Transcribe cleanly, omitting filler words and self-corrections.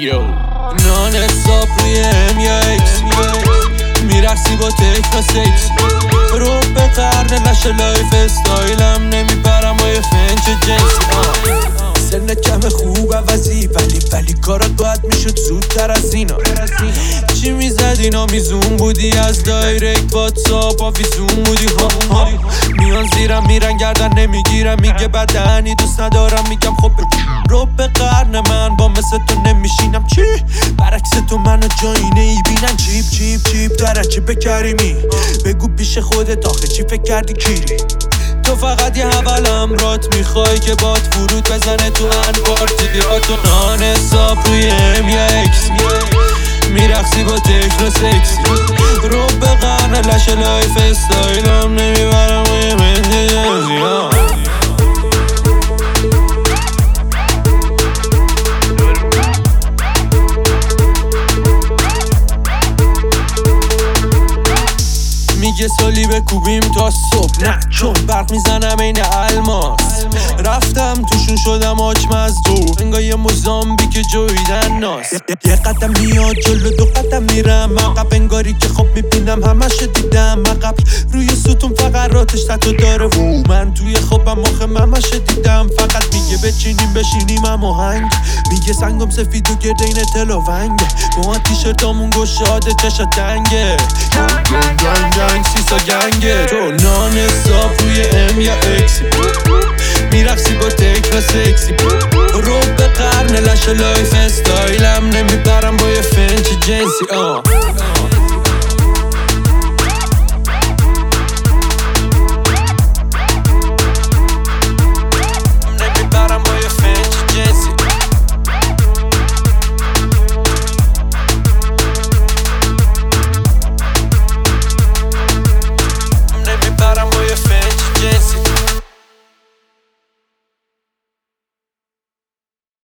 نان حساب روی M1 میرقصی با تکنو سکسی رو به قرن نشه لایف استایلم نمیبرم با یه فنچ جنسی سن کم خوب عوضی ولی کارات باید میشد زودتر از اینا چی میزد اینا میزون بودی از دایرکت واتساپ آفیزون بودی میان زیرم میرن گردن نمیگیرم میگه بدنی دوست ندارم میگم خب رو به قرن من با مثل تو نمیشینم چی؟ برعکس تو منو جایی نیبینن چیپ درچه بکریمی بگو پیش خودت آخه چی فکر کردی کیری تو فقط یه حولم رات میخوای که بات ورود بزنه تو انبار تیدیاتو نان حساب روی M1 میرقصی با تکنو سکسی رو به قرن لشه لایف استایلم نمیبرم و یه مهده جنسی میگه سالی بکوبیم تا صبح نه چون برق میزنم این الماس رفتم توشون شدم آچمزدو انگاه یه موزامبی که جویدن ناس یه قدم میاد جلو دو قدم میرم عقب انگاری که خب میبینم همش دیدم عقب روی ستون فقراتش تتو داره و من توی خوابم آخه همش دیدم فقط میگه بشینیم هماهنگ میگه سنگم سفید و گردین تلاونگه ما تیشرتامون گشاده چشا تنگه گنگ سیسا گنگه تو نان حساب روی M1 میرقصی با تکنو سکسی رو به قرن لشه لایف استایلم نمیبرم با یه فنچ جنسی